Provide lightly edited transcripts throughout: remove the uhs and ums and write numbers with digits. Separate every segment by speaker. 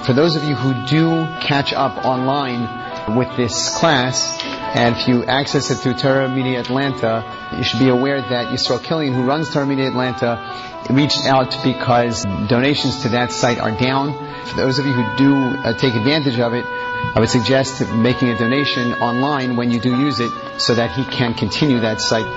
Speaker 1: For those of you who do catch up online with this class, and if you access it through Torah Media Atlanta, you should be aware that Yisrael Killian, who runs Torah Media Atlanta, reached out because donations to that site are down. For those of you who do take advantage of it, I would suggest making a donation online when you do use it so that he can continue that site.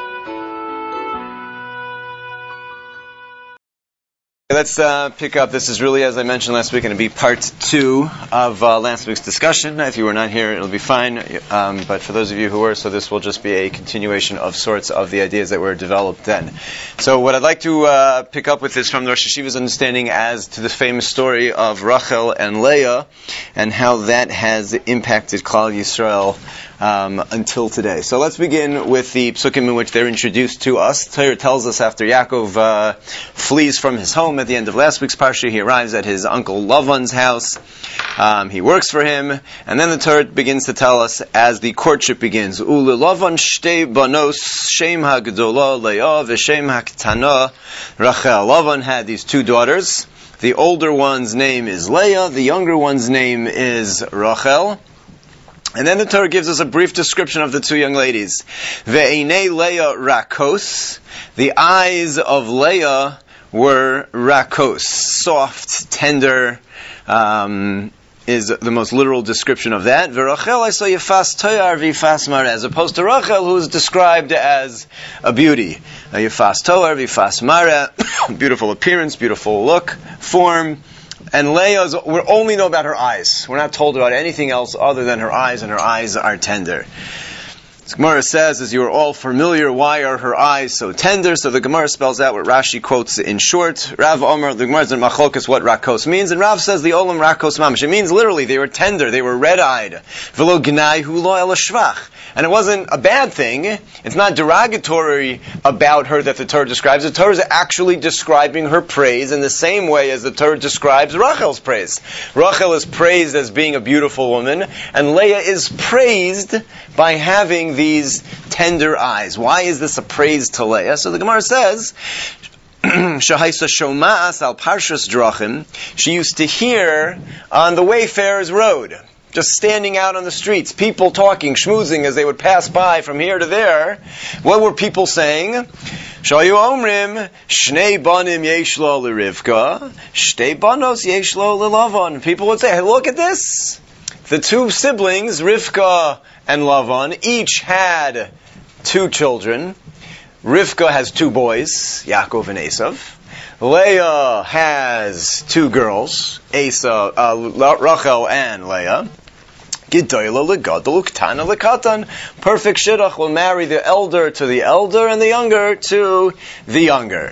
Speaker 2: Let's pick up. This is really, as I mentioned last week, going to be part 2 of last week's discussion. If you were not here, it'll be fine. But for those of you who were, so this will just be a continuation of sorts of the ideas that were developed then. So what I'd like to pick up with is from the Rosh Hashiva's understanding as to the famous story of Rachel and Leah and how that has impacted Klal Yisrael until today. So let's begin with the psukim in which they're introduced to us. Torah tells us after Yaakov flees from his home at the end of last week's parsha, he arrives at his uncle Lavan's house. He works for him, and then the Torah begins to tell us as the courtship begins. Ule Lavan shtei banos shem hagdola Leah v'shem haketana Rachel. Lavan had these 2 daughters. The older one's name is Leah. The younger one's name is Rachel. And then the Torah gives us a brief description of the 2 young ladies. Ve'einei Leah rakos. The eyes of Leah were rakos, soft, tender, is the most literal description of that. Ve'Rachel I saw yefas toyar v'yefas mara, as opposed to Rachel, who is described as a beauty. Yefas toyar v'yefas mara, beautiful appearance, beautiful look, form. And Leah, we only know about her eyes. We're not told about anything else other than her eyes, and her eyes are tender. As Gemara says, as you are all familiar, why are her eyes so tender? So the Gemara spells out what Rashi quotes in short. Rav Omer, the Gemara is in Machlokes what rakos means, and Rav says the Olam rakos mamish. It means literally they were tender, they were red-eyed. V'lo gnai hu lo ela shvach. And it wasn't a bad thing. It's not derogatory about her that the Torah describes. The Torah is actually describing her praise in the same way as the Torah describes Rachel's praise. Rachel is praised as being a beautiful woman, and Leah is praised by having these tender eyes. Why is this a praise to Leah? So the Gemara says, Shahaisa Shoma'as al Parshas Drachim, she used to hear on the Wayfarer's Road, just standing out on the streets, people talking, schmoozing as they would pass by from here to there. What were people saying? Shayu Omrim, Shnei Banim Yeshlo L'Rivka, Shtei Banos Yeshlo L'Lavan. People would say, hey, look at this. The 2 siblings, Rivka and Lavan, each had 2 children. Rivka has 2 boys, Yaakov and Esav. Leah has 2 girls, Rachel and Leah. Perfect shidduch will marry the elder to the elder and the younger to the younger.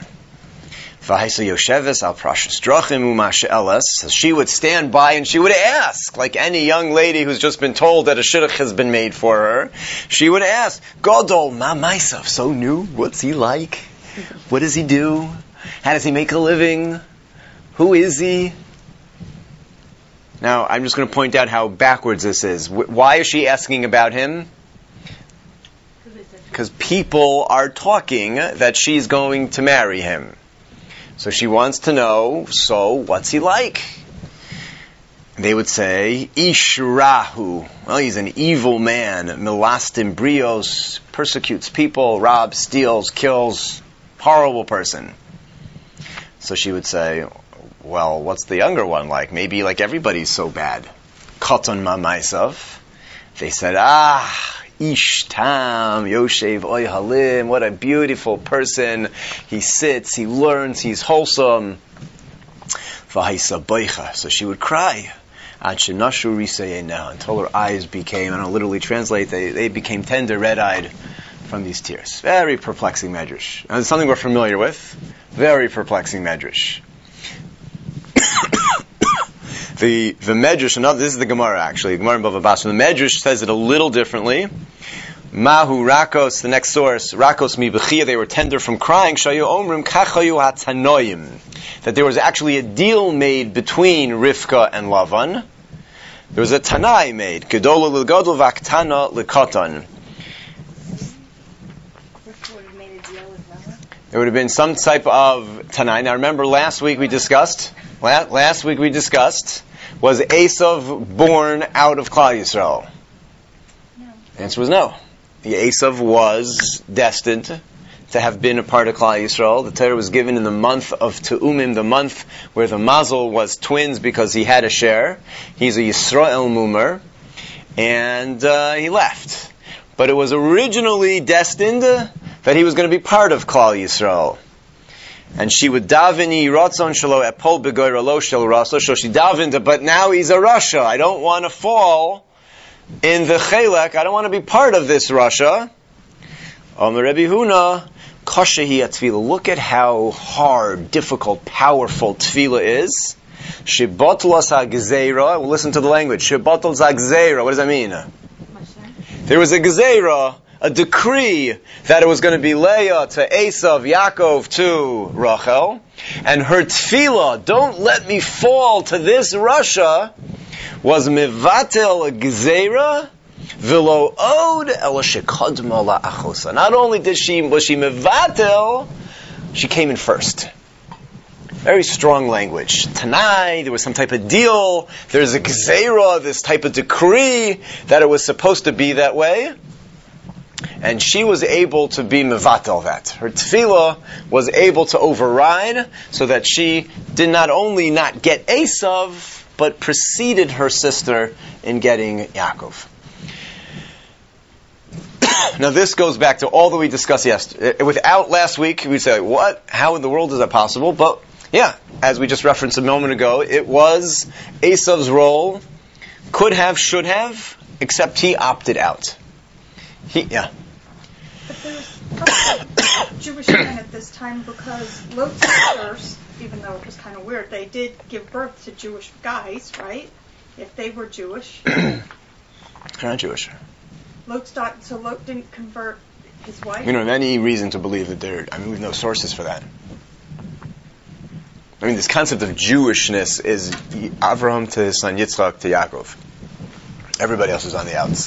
Speaker 2: She would stand by and she would ask, like any young lady who's just been told that a shidduch has been made for her, she would ask, Gadol ma ma'asav, so new, what's he like? What does he do? How does he make a living? Who is he? Now, I'm just going to point out how backwards this is. Why is she asking about him? Because people are talking that she's going to marry him. So she wants to know, so what's he like? They would say, Ish Rahu. Well, he's an evil man. Milastim Brios, persecutes people, robs, steals, kills. Horrible person. So she would say, well, what's the younger one like? Maybe like everybody's so bad. Katan ma ma'asav. They said, Ish tam, Yoshev oy halim, what a beautiful person. He sits, he learns, he's wholesome. V'haisa boicha. So she would cry. Ad shenashu risayena, until her eyes became, and I'll literally translate, they became tender, red-eyed from these tears. Very perplexing medrash. And it's something we're familiar with. Very perplexing medrash. The Medrash, this is the Gemara actually, the Gemara in Bava Basra. The Medrash says it a little differently. Mahu Rakos, the next source, Rakos mi b'chia, they were tender from crying. Shayu Omrim kachayu hatanoim, that there was actually a deal made between Rivka and Lavan. There was a Tanai made, Gedola l'godol v'aktana l'katan. There would have been some type of Tanai. Now remember last week we discussed Was Esav born out of Klal Yisrael?
Speaker 3: No.
Speaker 2: The answer was no. The Esav was destined to have been a part of Klal Yisrael. The Torah was given in the month of Te'umim, the month where the Mazel was twins because he had a share. He's a Yisrael Mumer, and he left. But it was originally destined that he was going to be part of Klal Yisrael. And she would daven Ratzon Shelo Epol Begoyra Lo Shel Rasha. So she davened, but now he's a Rasha. I don't want to fall in the Chelek. I don't want to be part of this Rasha. Omer Rebbe Huna, Kashehi Atfila. Look at how hard, difficult, powerful Tefillah is. Shebatlas HaGzeira. We'll listen to the language. Shebatlas HaGzeira. What does that mean? There was a Gezeira, a decree, that it was going to be Leah to Esav, Yaakov to Rachel. And her Tefillah, don't let me fall to this Rasha, was Mevatel Gezeira, V'lo od el shekodma la'achosa. Not only was she mevatel, she came in first. Very strong language. Tanai, there was some type of deal. There's a gzeira, this type of decree that it was supposed to be that way. And she was able to be mevatel that. Her tefillah was able to override so that she did not only not get Esav, but preceded her sister in getting Yaakov. Now this goes back to all that we discussed yesterday. Without last week, we'd say, what? How in the world is that possible? But yeah, as we just referenced a moment ago, it was Esav's role, could have, should have, except he opted out.
Speaker 3: But there was probably Jewish men at this time because Lot's sisters, even though it was kind of weird, they did give birth to Jewish guys, right? If they were Jewish.
Speaker 2: They're not Jewish.
Speaker 3: So Lot didn't convert his wife?
Speaker 2: We don't have any reason to believe that we have no sources for that. I mean, this concept of Jewishness is Avraham to his son Yitzchak to Yaakov. Everybody else is on the outs.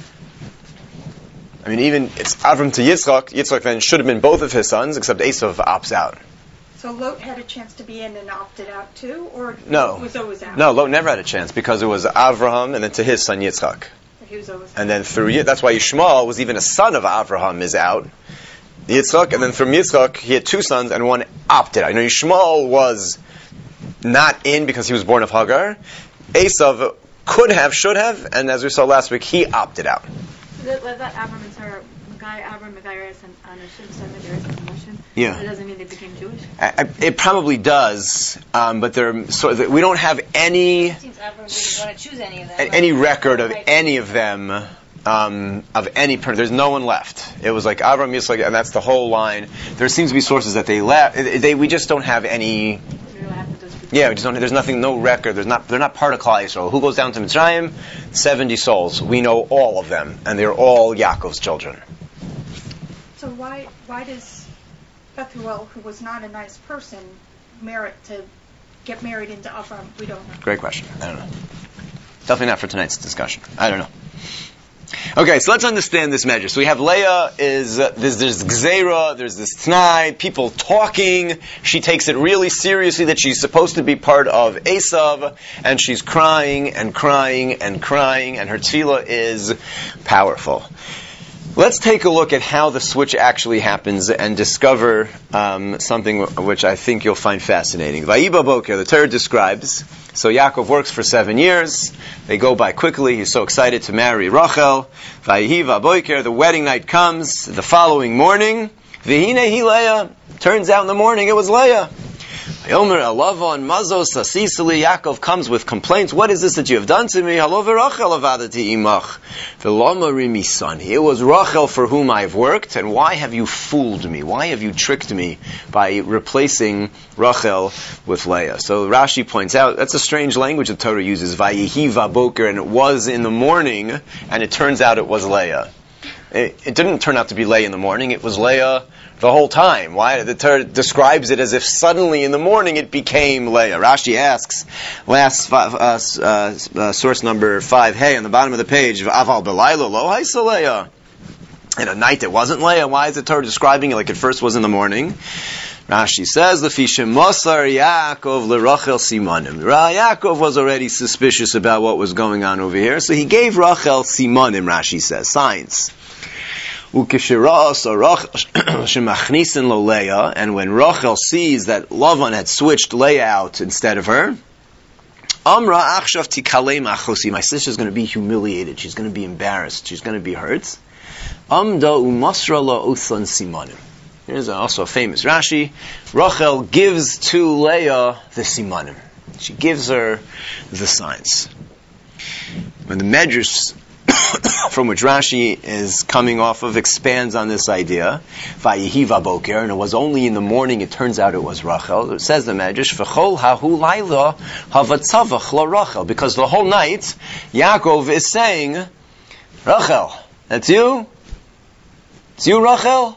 Speaker 2: I mean, even it's Avraham to Yitzchak. Yitzchak then should have been both of his sons, except Esav opts out.
Speaker 3: So Lot had a chance to be in and opted out too? Or
Speaker 2: No.
Speaker 3: was always out?
Speaker 2: No, Lot never had a chance because it was Avraham and then to his son Yitzchak.
Speaker 3: He was always
Speaker 2: And then through that's why Yishmael was even a son of Avraham is out. Yitzchak, and then from Yitzchak he had two sons and one opted out. You know, Yishmael was not in because he was born of Hagar. Esav could have, should have, and as we saw last week, he opted out.
Speaker 4: Was that Avram and Sarah, Avram, Megaris, and Anashim, Sarah, Megaris, and Anashim?
Speaker 2: Yeah.
Speaker 4: That doesn't mean they became Jewish?
Speaker 2: It probably does, but we don't have any
Speaker 5: It seems Avram didn't want to choose any of them.
Speaker 2: any record of any of them, of any person. There's no one left. It was like Avram, Yitzchak, and that's the whole line. There seems to be sources that they left. We just don't have any. Yeah, we just don't. There's nothing, no record. They're not part of Klal Yisrael. Who goes down to Mitzrayim? 70 souls. We know all of them, and they're all Yaakov's children.
Speaker 3: So why does Bethuel, who was not a nice person, merit to get married into Avram? We don't know.
Speaker 2: Great question. I don't know. Definitely not for tonight's discussion. I don't know. Okay, so let's understand this measure. So we have Leah, there's Gzeira, there's this Tnai, people talking. She takes it really seriously that she's supposed to be part of Esav, and she's crying and crying and crying, and her tefillah is powerful. Let's take a look at how the switch actually happens and discover something which I think you'll find fascinating. Vayiba Boker, the Torah describes, so Yaakov works for 7 years. They go by quickly. He's so excited to marry Rachel. Vayiva Boker, the wedding night comes. The following morning, Vihine hi Leah. Turns out in the morning it was Leah. Yomer Alavon Mazos Asisili. Yaakov comes with complaints. What is this that you have done to me? Halova Rachel avadati imach. V'lama rimi son. It was Rachel for whom I have worked, and why have you fooled me? Why have you tricked me by replacing Rachel with Leah? So Rashi points out that's a strange language the Torah uses. Vayihi vaboker, and it was in the morning, and it turns out it was Leah. It didn't turn out to be Leah in the morning. It was Leah the whole time. Why? The Torah describes it as if suddenly in the morning it became Leah. Rashi asks, source number 5, hey, on the bottom of the page, Aval Belayla lo haisa Leah. In a night it wasn't Leah. Why is the Torah describing it like it first was in the morning? Rashi says, Lefi shemosar Yaakov lerachel simanim. Yaakov was already suspicious about what was going on over here, so he gave Rachel simanim, Rashi says, signs. And when Rachel sees that Lavan had switched Leah out instead of her, Amra achshav tikalei machosi. My sister's going to be humiliated. She's going to be embarrassed. She's going to be hurt. Amda umasra la uthan simanim. Here's also a famous Rashi. Rachel gives to Leah the simanim. She gives her the signs. When the Medrash from which Rashi is coming off of expands on this idea, Vayihi vaboker, and it was only in the morning, it turns out it was Rachel. It says the Medrash, V'chol hahu laila havatzavach la Rachel, because the whole night, Yaakov is saying, Rachel, that's you? It's you, Rachel?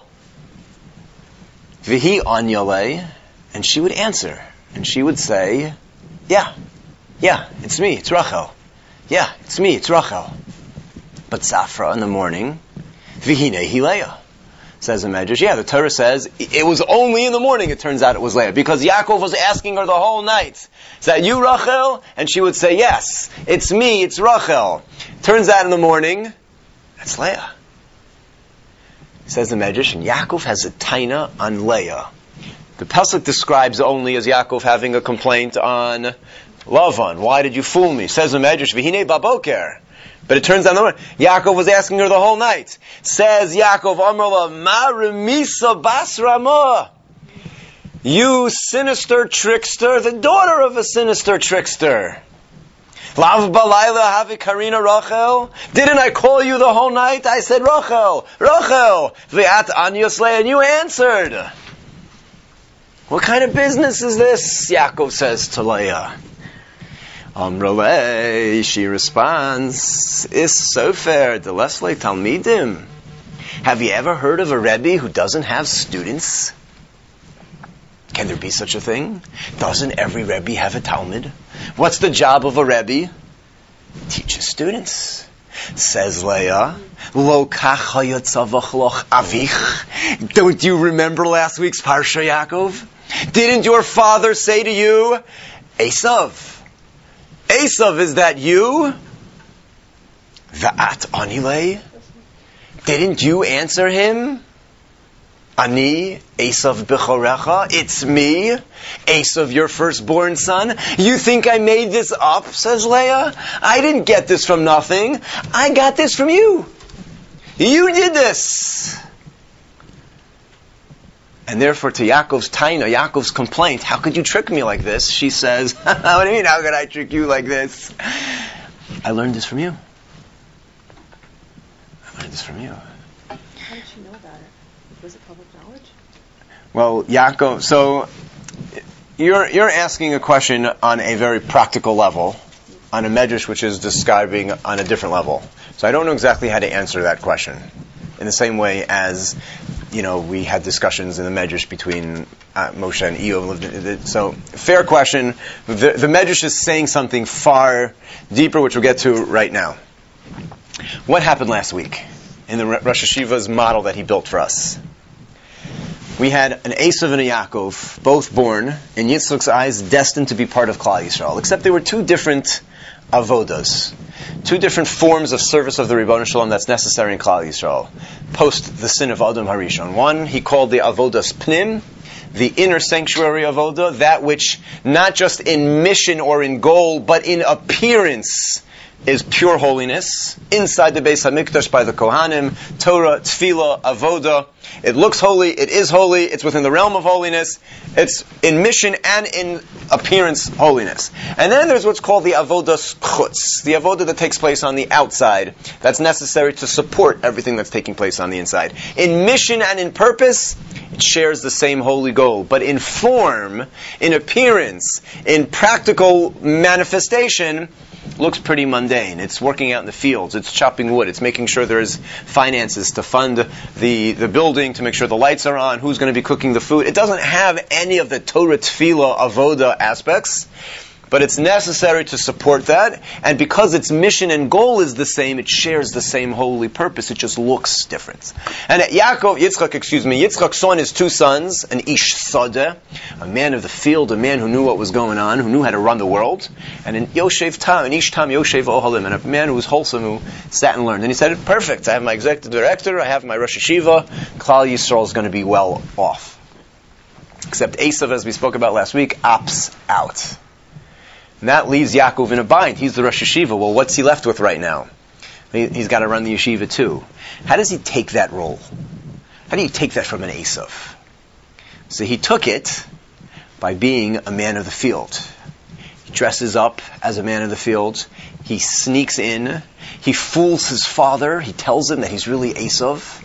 Speaker 2: V'hi anyale, and she would answer, and she would say, yeah, it's me, it's Rachel. Yeah, it's me, it's Rachel. But Safra in the morning, Vihine hi Leah. Says the Medrash, the Torah says, it was only in the morning it turns out it was Leah, because Yaakov was asking her the whole night, is that you, Rachel? And she would say, yes, it's me, it's Rachel. Turns out in the morning, that's Leah. Says the Medrash, and Yaakov has a taina on Leah. The Pasuk describes only as Yaakov having a complaint on Lavan. Why did you fool me? Says the Medrash, Vihine baboker. But it turns out Yaakov was asking her the whole night. Says Yaakov, Amrla, ma remisa bas Ramah. You sinister trickster, the daughter of a sinister trickster. Lav balayla havi karina Rachel. Didn't I call you the whole night? I said, Rachel, v'at anyos Leah, and you answered. What kind of business is this? Yaakov says to Leah. Amrele, she responds, Is sofer the lesle talmidim. Have you ever heard of a Rebbe who doesn't have students? Can there be such a thing? Doesn't every Rebbe have a Talmud? What's the job of a Rebbe? Teaches students. Says Leah, Lo kach hayatzavach loch avich. Don't you remember last week's Parsha, Yaakov? Didn't your father say to you, Esav, is that you? Va'at anile? Didn't you answer him? Ani, Esav b'chorecha? It's me, Esav, your firstborn son. You think I made this up, says Leah? I didn't get this from nothing. I got this from you. You did this. And therefore, to Yaakov's taina, Yaakov's complaint, how could you trick me like this? She says, what do you mean, how could I trick you like this? I learned this from you. How did she know about it? Was it public knowledge? Well, Yaakov, so you're asking a question on a very practical level, on a medrash which is describing on a different level. So I don't know exactly how to answer that question. In the same way as, we had discussions in the Medrash between Moshe and Eov. So, fair question. The Medrash is saying something far deeper, which we'll get to right now. What happened last week in the Rosh Hashiva's model that he built for us? We had an Esav and a Yaakov, both born, in Yitzchak's eyes, destined to be part of Klal Yisrael, except they were two different avodas, two different forms of service of the Ribono Shalom that's necessary in Klal Yisrael, post the sin of Adam Harishon. One, he called the avodas pnim, the inner sanctuary avodah, that which not just in mission or in goal, but in appearance is pure holiness. Inside the Beis HaMikdash by the Kohanim, Torah, Tefillah, Avodah. It looks holy, it is holy, it's within the realm of holiness, it's in mission and in appearance holiness. And then there's what's called the Avodas Chutz, the Avodah that takes place on the outside, that's necessary to support everything that's taking place on the inside. In mission and in purpose, it shares the same holy goal. But in form, in appearance, in practical manifestation, looks pretty mundane. It's working out in the fields, it's chopping wood, it's making sure there's finances to fund the building, to make sure the lights are on, who's going to be cooking the food. It doesn't have any of the Torah, Tefillah, Avodah aspects. but it's necessary to support that, and because its mission and goal is the same, it shares the same holy purpose, it just looks different. And Yitzchak saw his two sons, an Ish Sadeh, a man of the field, a man who knew what was going on, who knew how to run the world, and an Ish Tam Yoshev Ohalim, and a man who was wholesome, who sat and learned. And he said, perfect, I have my executive director, I have my Rosh Hashiva, Klal Yisrael is going to be well off. Except Esav, as we spoke about last week, opts out. And that leaves Yaakov in a bind. He's the Rosh Hashiva. Well, what's he left with right now? He's got to run the yeshiva too. How does he take that role? How do you take that from an Esav? So he took it by being a man of the field. He dresses up as a man of the field. He sneaks in. He fools his father. He tells him that he's really Esav.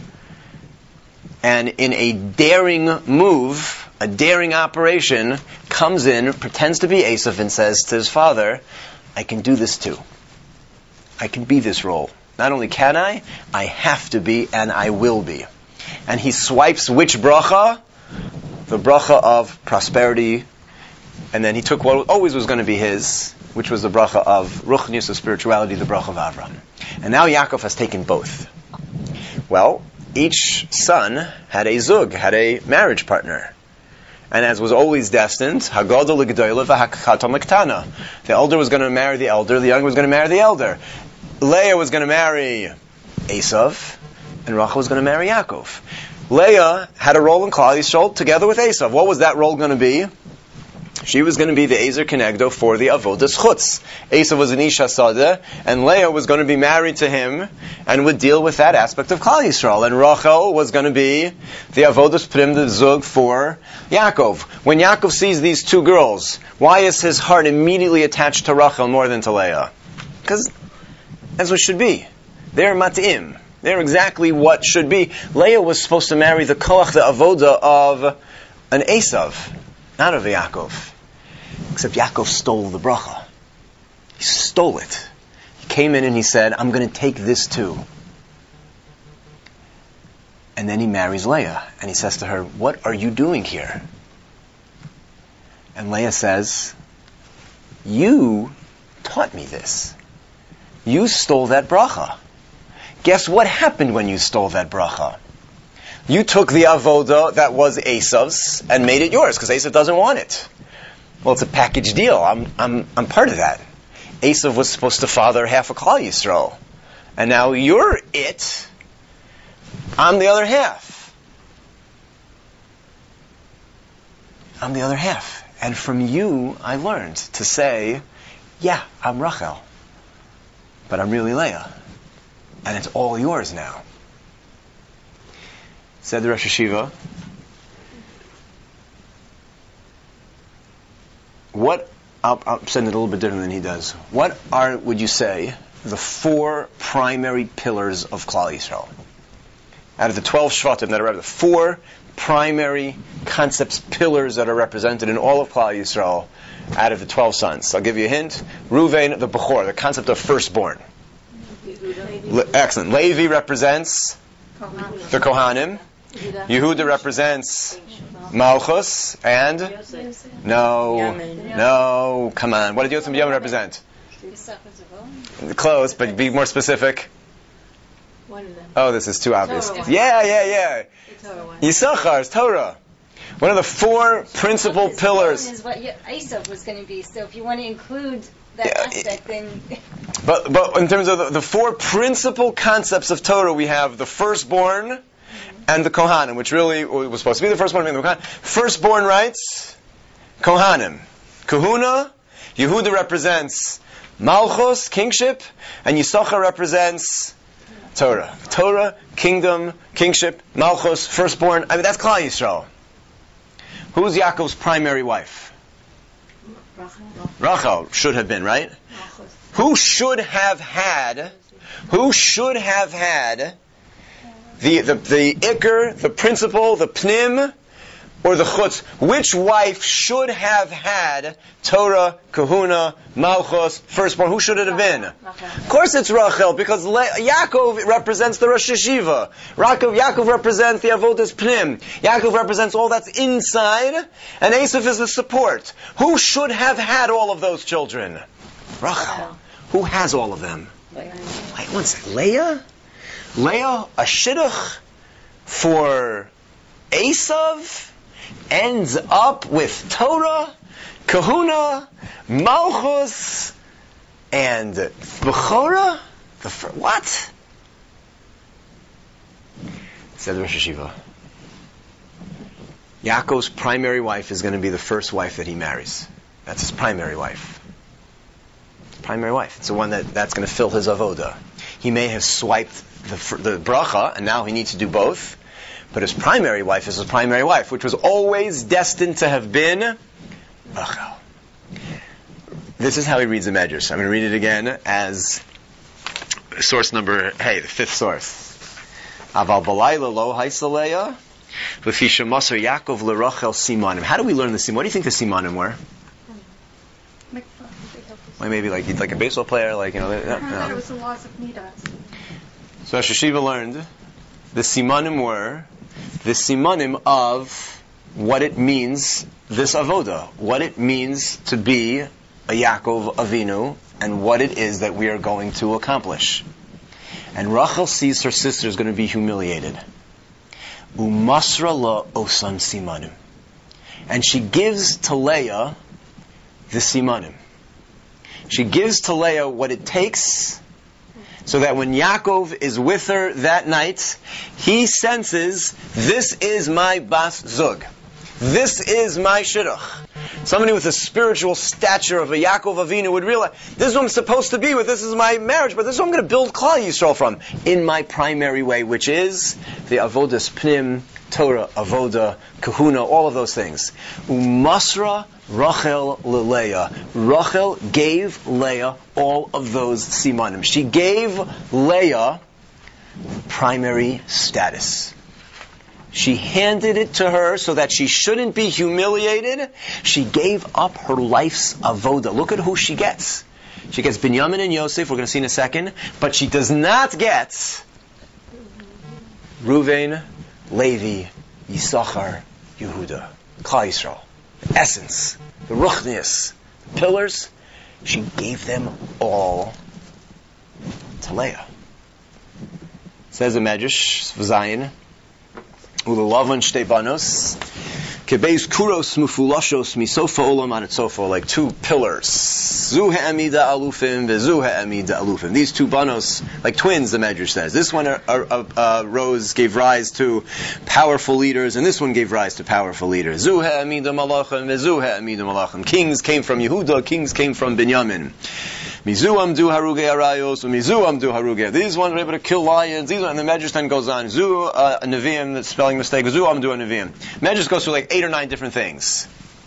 Speaker 2: And in a daring move, a daring operation, comes in, pretends to be Esav, and says to his father, I can do this too. I can be this role. Not only can I have to be, and I will be. And he swipes which bracha? The bracha of prosperity. And then he took what always was going to be his, which was the bracha of ruchnius, of spirituality, the bracha of Avram. And now Yaakov has taken both. Well, each son had a zug, had a marriage partner. And as was always destined, Hagadol l'gedolah v'hakaton l'ktana. The elder was going to marry the elder, the younger was going to marry the elder. Leah was going to marry Esav, and Rachel was going to marry Yaakov. Leah had a role in Klal Yisrael together with Esav. What was that role going to be? She was going to be the Ezer Kenegdo for the Avodas Chutz. Esav was an Isha Sadeh, and Leah was going to be married to him and would deal with that aspect of Klal Yisrael. And Rachel was going to be the Avodas Prim, the Zug for Yaakov. When Yaakov sees these two girls, why is his heart immediately attached to Rachel more than to Leah? Because that's what should be. They're mat'im. They're exactly what should be. Leah was supposed to marry the koach, the avoda of an Esav, not of Yaakov. Except Yaakov stole the bracha. He stole it. He came in and he said, I'm going to take this too. And then he marries Leah. And he says to her, what are you doing here? And Leah says, you taught me this. You stole that bracha. Guess what happened when you stole that bracha? You took the avoda that was Esav's and made it yours, because Esav doesn't want it. Well, it's a package deal. I'm part of that. Esav was supposed to father half of Klal Yisrael, and now you're it. I'm the other half. I'm the other half. And from you, I learned to say, yeah, I'm Rachel, but I'm really Leah. And it's all yours now. Said the Rosh Hashiva, I'll send it a little bit different than he does. What are, would you say, the 4 primary pillars of Klal Yisrael? Out of the 12 Shvatim that are represented, the 4 primary concepts, pillars that are represented in all of Klal Yisrael out of the 12 sons. I'll give you a hint. Ruvain, the Bechor, the concept of firstborn. Excellent. Levi represents the Kohanim. Yehuda represents Malchus. And? No, come on. What did Yotzim Yom represent? Close, but be more specific.
Speaker 4: One of them.
Speaker 2: Oh, this is too obvious.
Speaker 4: Torah.
Speaker 2: Yeah. Yisachar is Torah. One of the 4 principal pillars.
Speaker 5: Is what Esav was going to be. So if you want to include that aspect, then.
Speaker 2: But in terms of the 4 principal concepts of Torah, we have the firstborn and the Kohanim, which really was supposed to be the firstborn and the Kohanim. Firstborn rights, Kohanim. Kahuna, Yehuda represents Malchus, kingship, and Yisachar represents Torah. Torah, kingdom, kingship, Malchus, firstborn. I mean, that's Klal Yisrael. Who's Yaakov's primary wife? Rachel should have been, right? Who should have had the Iker, the principle, the Pnim or the chutz, which wife should have had Torah, Kahuna, Malchus, firstborn? Who should it have been? Of course it's Rachel, because Yaakov represents the Rosh Hashiva. Yaakov represents the Avodas Pnim. Yaakov represents all that's inside, and Esav is the support. Who should have had all of those children? Rachel. Who has all of them? Wait one second. Leah? Leah, a shidduch for Esav, ends up with Torah, Kahuna, Malchus, and Bechorah? What? Said Rosh Hashiva. Yaakov's primary wife is going to be the first wife that he marries. That's his primary wife. Primary wife. It's the one that's going to fill his avoda. He may have swiped the bracha, and now he needs to do both. But his primary wife is his primary wife, which was always destined to have been Rachel. This is how he reads the Medrash. I'm going to read it again as source number, the fifth source. Aval balayla lo haisaleya v'fi shemasar Yaakov l'Rachel simanim. How do we learn the simanim? What do you think the simanim were? Well, maybe like a baseball player,
Speaker 3: I thought it was the laws of Midas.
Speaker 2: So Rosh Hashiva learned the simanim were the simanim of what it means, this avoda, what it means to be a Yaakov Avinu, and what it is that we are going to accomplish. And Rachel sees her sister is going to be humiliated. Umasra la osam simanim. And she gives to Leah the simanim. She gives to Leah what it takes so that when Yaakov is with her that night, he senses, this is my bas zug. This is my shidduch. Somebody with a spiritual stature of a Yaakov Avinu would realize, this is what I'm supposed to be with, this is my marriage, but this is what I'm going to build Klal Yisrael from, in my primary way, which is the Avodas Pnim, Torah, Avoda, Kahuna, all of those things. Umasra Rachel leLeah. Rachel gave Leah all of those simanim. She gave Leah primary status. She handed it to her so that she shouldn't be humiliated. She gave up her life's avoda. Look at who she gets. She gets Binyamin and Yosef, we're going to see in a second, but she does not get Ruvain, Levi, Yisachar, Yehuda, Klal Yisrael. The essence, the ruchnius, the pillars, she gave them all to Leah. Says the Medrash, V'zayin, Ulalavan shtei banos, kebeis kuros mufulashos misofa olam anetzofa, like two pillars. Zu ha'amida alufim, vezu ha'amida alufim. These two banos, like twins, the Medrash says. This one gave rise to powerful leaders, and this one gave rise to powerful leaders. Zu ha'amida malachim, vezu ha'amida malachim. Kings came from Yehuda, kings came from Binyamin. Mizu amdu harugei arayos, mizu amdu harugei. These ones were able to kill lions. These ones, and the Medrash then goes on. Zu a neviim, that's spelling mistake. Zu amdu a neviim. Medrash goes through like 8 or 9 different things.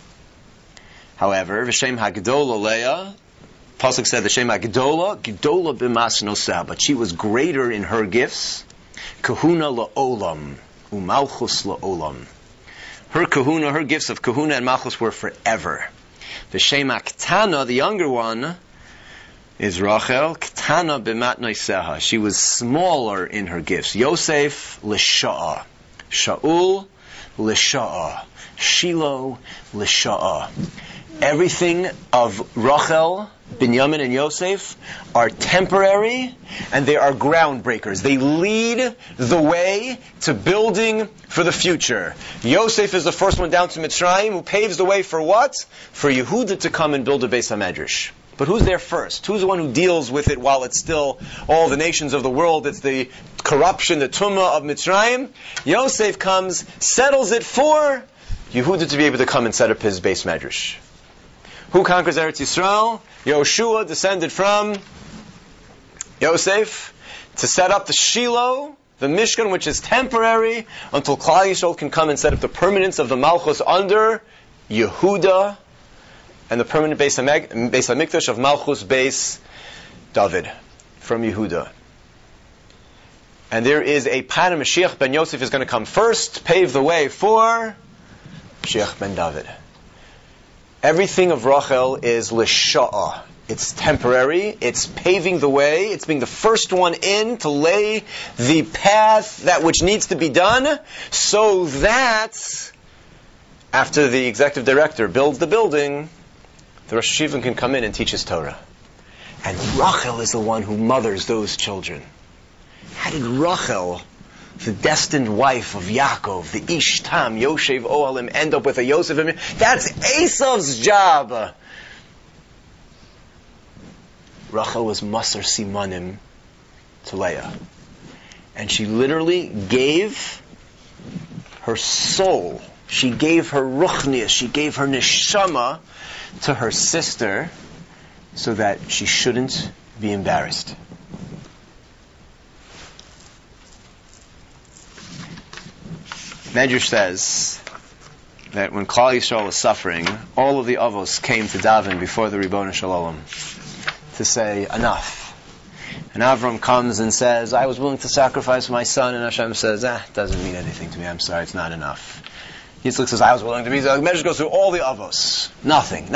Speaker 2: However, v'shem hagdola Leah, Pasuk said the shem hagdola, gdola b'mas nosah, but she was greater in her gifts. Kahuna la'olam, umalchus la'olam. Her kahuna, her gifts of kahuna and malchus were forever. V'shem haktana, the younger one, is Rachel, Ktana b'mat noiseha. She was smaller in her gifts. Yosef, l'sha'ah. Shaul, l'sha'ah. Shiloh, l'sha'ah. Everything of Rachel, Binyamin, and Yosef are temporary, and they are groundbreakers. They lead the way to building for the future. Yosef is the first one down to Mitzrayim, who paves the way for what? For Yehuda to come and build a Beis HaMedrash. But who's there first? Who's the one who deals with it while it's still all the nations of the world? It's the corruption, the tumah of Mitzrayim. Yosef comes, settles it for Yehuda to be able to come and set up his Beis Medrash. Who conquers Eretz Yisrael? Yoshua, descended from Yosef, to set up the Shiloh, the Mishkan, which is temporary, until Klal Yisrael can come and set up the permanence of the Malchus under Yehuda, and the permanent Beis HaMikdash of Malchus Beis David from Yehuda. And there is a pattern. Mashiach ben Yosef is going to come first, pave the way for Sheikh Ben David. Everything of Rachel is l'sha'ah. It's temporary. It's paving the way. It's being the first one in to lay the path that which needs to be done, so that after the executive director builds the building, the Rosh Yeshiva can come in and teach his Torah. And Rachel is the one who mothers those children. How did Rachel, the destined wife of Yaakov, the Ish Tam, Yoshev Ohalim, end up with a Yosef? That's Esav's job. Rachel was Maser Simanim to Leah. And she literally gave her soul, she gave her ruchnias, she gave her neshama to her sister so that she shouldn't be embarrassed. Medrash says that when Klal Yisrael was suffering, all of the avos came to daven before the Ribbono Shel Olam to say, enough. And Avram comes and says, I was willing to sacrifice my son, and Hashem says, it doesn't mean anything to me, I'm sorry, it's not enough. Yitzchak says, I was willing to be, the Medrash goes through all the avos. Nothing.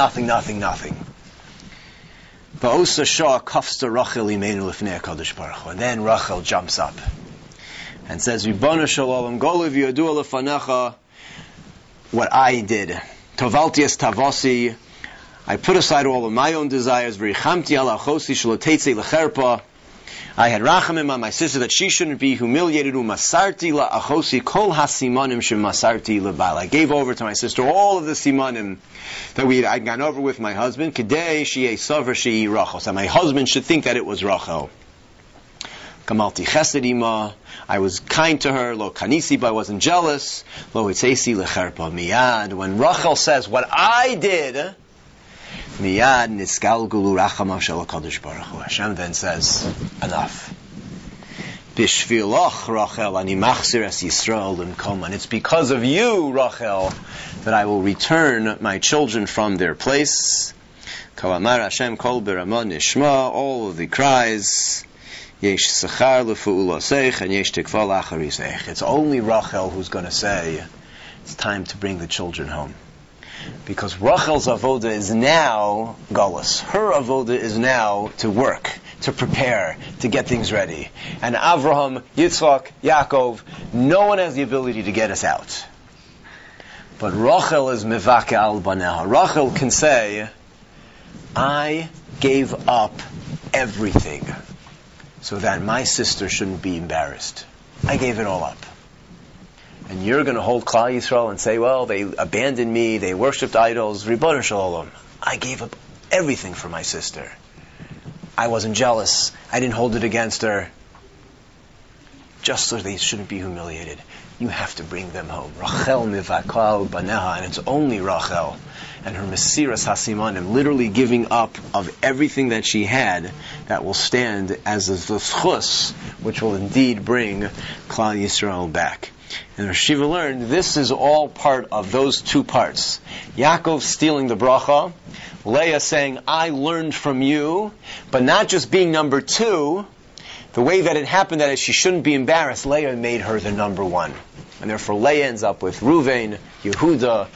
Speaker 2: Ba'osa Shah kafsta Rachel imeinu lifnei HaKadosh Baruch Hu. And then Rachel jumps up and says, Ribbono Shel Olam, golu v'yadua lefanecha, what I did. Tovalti es tavosi, I put aside all of my own desires. V'richamti ala achosi shelo tetzei lecherpa. I had rachamim on my sister that she shouldn't be humiliated. Umasarti la achosi kol hasimanim shemasarti lebal. I gave over to my sister all of the simanim that I'd gone over with my husband. Kedei sheyeh savar sheyeh Rachel. So my husband should think that it was Rachel. Kamalti chesed ima. I was kind to her. Lo kanisi, but I wasn't jealous. Lo hitzesi lecherpa miyad. When Rachel says what I did, miyad nisgalgulu rachamav shel HaKadosh Baruch Hu. Hashem then says, enough. Bishvilach Rachel ani machzir es Yisrael l'mkomam. And it's because of you, Rachel, that I will return my children from their place. Kalamar Hashem kol beramah nishma. All of the cries. Yesh sechar lefu'uloseich and yesh tikva lachariseich. It's only Rachel who's going to say, it's time to bring the children home. Because Rachel's avoda is now galus. Her avoda is now to work, to prepare, to get things ready. And Avraham, Yitzchak, Yaakov, no one has the ability to get us out. But Rachel is mevake al baneha. Rachel can say, I gave up everything so that my sister shouldn't be embarrassed. I gave it all up. And you're going to hold Klal Yisrael and say, well, they abandoned me, they worshipped idols, Ribbono Shel Olam. I gave up everything for my sister. I wasn't jealous. I didn't hold it against her. Just so they shouldn't be humiliated. You have to bring them home. Rachel mivakal baneha, and it's only Rachel and her Mesiras Hasimanim, literally giving up of everything that she had, that will stand as the schus, which will indeed bring Klal Yisrael back. And Rosh Yeshiva learned this is all part of those two parts. Yaakov stealing the bracha, Leah saying, I learned from you, but not just being number two. The way that it happened, that is, she shouldn't be embarrassed, Leah made her the number one. And therefore Leah ends up with Ruvain, Yehuda,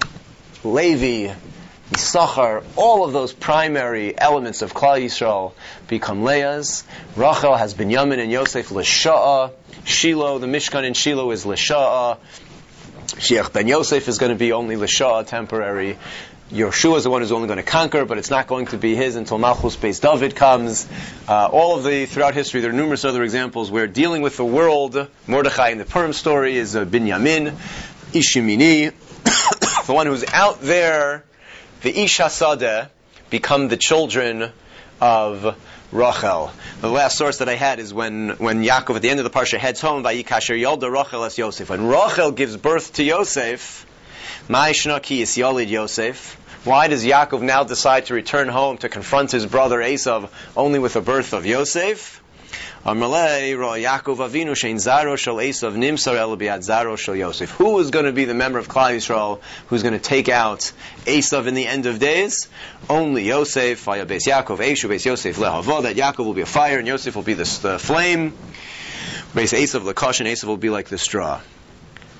Speaker 2: Levi, Yisachar, all of those primary elements of Klal Yisrael become Leah's. Rachel has Binyamin and Yosef L'Sha'ah. Shiloh, the Mishkan in Shiloh is L'Sha'ah. Sheikh Ben Yosef is going to be only L'Sha'ah, temporary. Yeshua is the one who's only going to conquer, but it's not going to be his until Malchus Beis David comes. Throughout history, there are numerous other examples where dealing with the world, Mordechai in the Purim story is Binyamin, Ishimini, the one who's out there, the Ish HaSadeh, become the children of Rachel. The last source that I had is when Yaakov at the end of the parsha heads home, Vayikasher Yolda Rachel es Yosef. When Rachel gives birth to Yosef, Ma'ishna ki is Yolid Yosef. Why does Yaakov now decide to return home to confront his brother Esav only with the birth of Yosef? Amalei Ra Yaakov Avinu Shein Zaro Shel Esav Nimsar El Biad Zaro Shel Yosef. Who is going to be the member of Klal Yisrael who's going to take out Esav in the end of days? Only Yosef. Vaya Beis Yaakov Eshu Beis Yosef Lehava. That Yaakov will be a fire and Yosef will be the flame. Beis Esav Lakash, and Esav will be like the straw.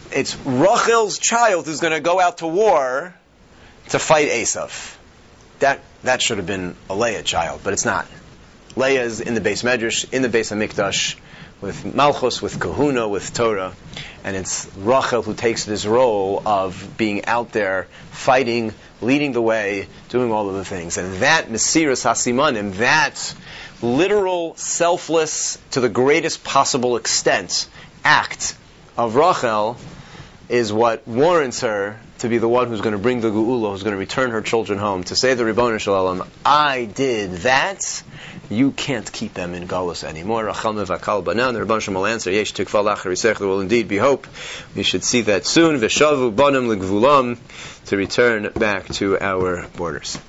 Speaker 2: it's Rachel's child who's going to go out to war to fight Esav. That should have been a Leah child, but it's not. Leah is in the Beis Medrash, in the Beis HaMikdash, with Malchus, with Kahuna, with Torah, and it's Rachel who takes this role of being out there, fighting, leading the way, doing all of the things. And that Mesiras HaSimanim, that literal, selfless, to the greatest possible extent, act of Rachel is what warrants her to be the one who's going to bring the Geula, who's going to return her children home, to say to the Ribono Shel Olam, I did that, you can't keep them in Galus anymore. Rachel mevakal banan. The Ribono Shel Olam will answer, Yesh tikva lachar yisech, there will indeed be hope. We should see that soon. V'shavu banim l'gvulam, to return back to our borders.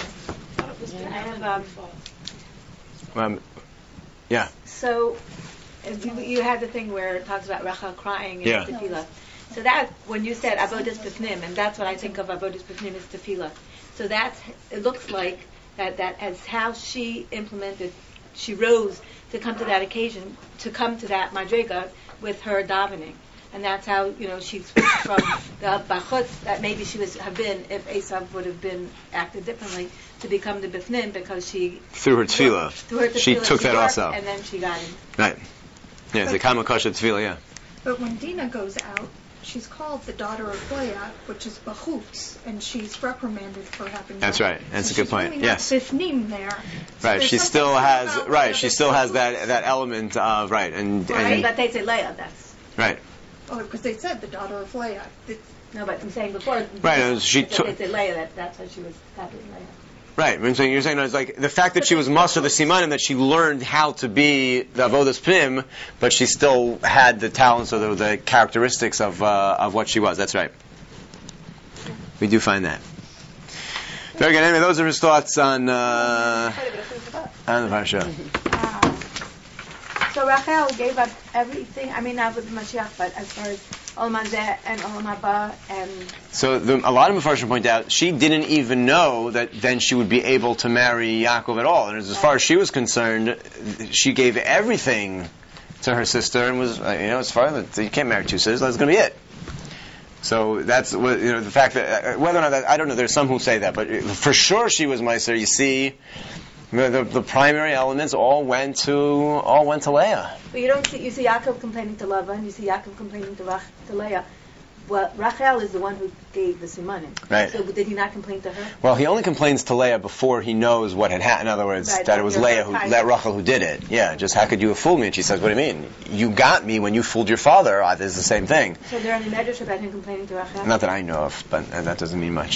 Speaker 4: I have,
Speaker 2: yeah.
Speaker 4: So, you had the thing where it talks about Rachel crying in
Speaker 2: Yeah.
Speaker 4: Tefillah. So that, when you said Avodas B'fnim, and that's what I think of Avodas B'fnim is Tefillah. So that's, it looks like that as how she implemented, she rose to come to that occasion, to come to that Madrega with her davening. And that's how, she switched from the Bachutz that maybe she have been if Esav would have been acted differently, to become the B'fnim because she...
Speaker 2: Through her tefillah. She took that also.
Speaker 4: And then she got him.
Speaker 2: Right. Yeah, it's a Kamakasha tefillah, yeah.
Speaker 3: But when Dinah goes out, she's called the daughter of Leah, which is Bachutz, and she's reprimanded for having.
Speaker 2: That's right. That's a good point.
Speaker 3: Really
Speaker 2: yes.
Speaker 3: Bifnim there.
Speaker 2: Right.
Speaker 3: So
Speaker 2: she still has. Right. She still has that element of right and.
Speaker 4: But they say Leah. That's
Speaker 2: right.
Speaker 3: Oh, because they said the daughter of Leah.
Speaker 4: No, but I'm saying before.
Speaker 2: Right. She took.
Speaker 4: They say Leah. That's how she was happy. Leah.
Speaker 2: Right. You're saying it's like the fact that she was master the simanim, that she learned how to be the avodas pnim, but she still had the talents or the characteristics of what she was. That's right. We do find that. Very good. Anyway, those are his thoughts on the parsha.
Speaker 4: So Rachel gave up everything. I mean, not with Mashiach, but as far as Olam Hazeh and Olam Haba and...
Speaker 2: So a lot of Mefarshim point out she didn't even know that then she would be able to marry Yaakov at all. And as far as she was concerned, she gave everything to her sister and was, as far as you can't marry two sisters, that's going to be it. So that's what, the fact that, whether or not that, I don't know, there's some who say that, but for sure she was Meiser. You see, the primary elements all went to Leah.
Speaker 4: But you see Yaakov complaining to Lavan, and you see Yaakov complaining to Leah. Well, Rachel is the one who gave the simanim.
Speaker 2: Right.
Speaker 4: So did he not complain to her?
Speaker 2: Well, he only complains to Leah before he knows what had happened. In other words,
Speaker 4: right,
Speaker 2: that it was Leah that Rachel who did it. Yeah, just how could you have fooled me? And she says, what do you mean? You got me when you fooled your father. It's the same thing.
Speaker 4: So there are any medrash about him complaining to Rachel?
Speaker 2: Not that I know of, but that doesn't mean much.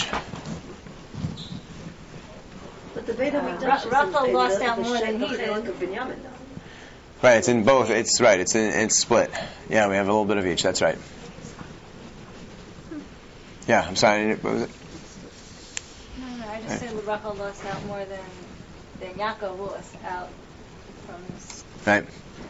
Speaker 5: But the Beit HaMikdash
Speaker 4: Rachel lost out more than he did.
Speaker 2: Right, it's in both. It's right. It's split. Yeah, we have a little bit of each. That's right. Yeah, I'm sorry. What was it?
Speaker 5: No, I just said Rachel lost out more than Yaakov lost out from this.
Speaker 2: Right.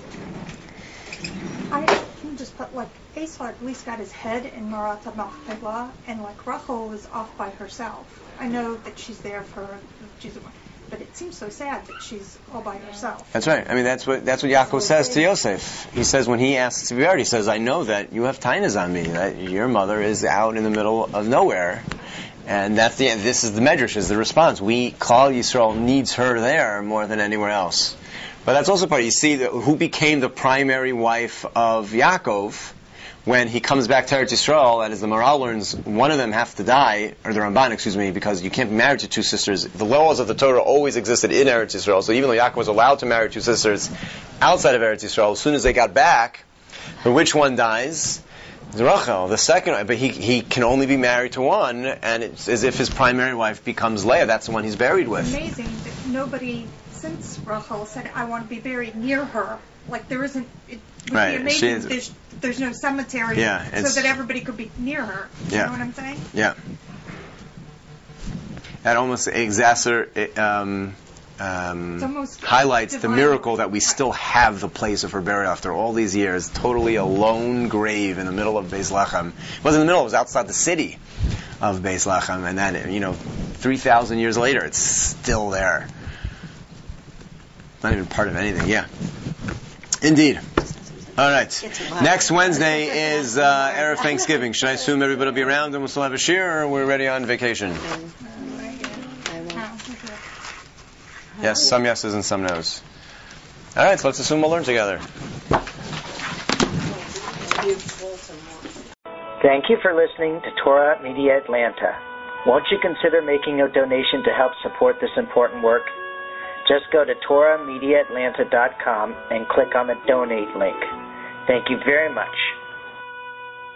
Speaker 3: I can just put Esau at least got his head in Marat HaMachpelah, and Rachel was off by herself. I know that she's there for Jesus, but it seems so sad that she's all by herself.
Speaker 2: That's right. I mean, that's what Yaakov says to Yosef. He says when he asks to be married, he says, "I know that you have tainas on me. That your mother is out in the middle of nowhere." And that's this is the medrash, is the response. Klal Yisrael needs her there more than anywhere else. But that's also part. You see who became the primary wife of Yaakov when he comes back to Eretz Yisrael, and as the Maral learns, one of them have to die, or the Ramban, because you can't be married to two sisters. The laws of the Torah always existed in Eretz Yisrael, so even though Yaakov was allowed to marry two sisters outside of Eretz Yisrael, as soon as they got back, but which one dies? Rachel, the second one, but he can only be married to one, and it's as if his primary wife becomes Leah. That's the one he's buried with.
Speaker 3: Amazing that nobody since Rachel said, I want to be buried near her. There isn't, it would be amazing there's no cemetery so that everybody could be near her. You know what I'm saying?
Speaker 2: Yeah. That almost highlights the miracle that we still have the place of her burial after all these years. Totally a lone grave in the middle of Beis Lachem. It wasn't in the middle, it was outside the city of Beis Lachem. And then, 3,000 years later, it's still there. Not even part of anything, yeah. Indeed. All right. Next Wednesday is Erev Thanksgiving. Should I assume everybody will be around and we'll still have a shir, or we're already on vacation? Yes, some yeses and some nos. All right, so let's assume we'll learn together.
Speaker 6: Thank you for listening to Torah Media Atlanta. Won't you consider making a donation to help support this important work? Just go to TorahMediaAtlanta.com and click on the donate link. Thank you very much.